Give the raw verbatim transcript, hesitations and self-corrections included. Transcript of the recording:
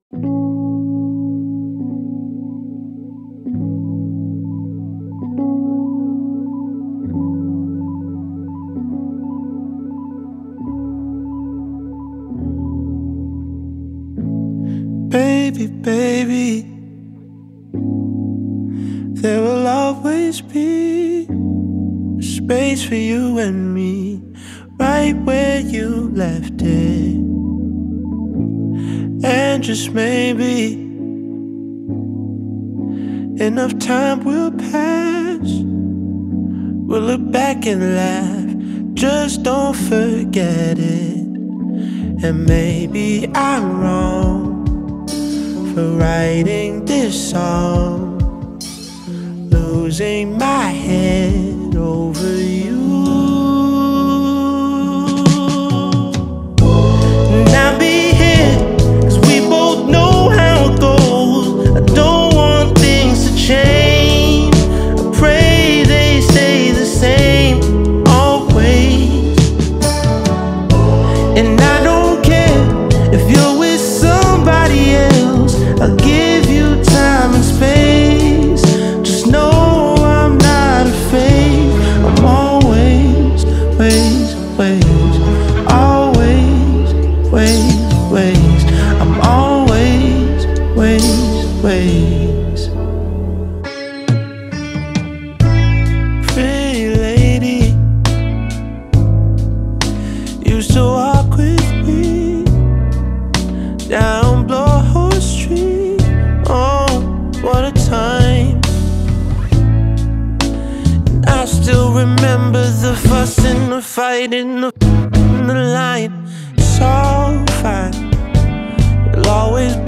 Baby, baby, there will always be a space for you and me, right where you left it. And just maybe enough time will pass, we'll look back and laugh, just don't forget it. And maybe I'm wrong for writing this song, losing my head over you. And I'll be here, cause we both know how it goes. I don't want things to change, I pray they stay the same always. And I don't care if you're with somebody else, I'll give you time and space. Just know I'm not afraid. I'm always, ways, ways, always, ways, ways. I'm always, ways, ways. Pretty lady used to walk with me down Blowhole Street. Oh, what a time. And I still remember the fuss and the fight in the, in the line. It's all fine, you'll always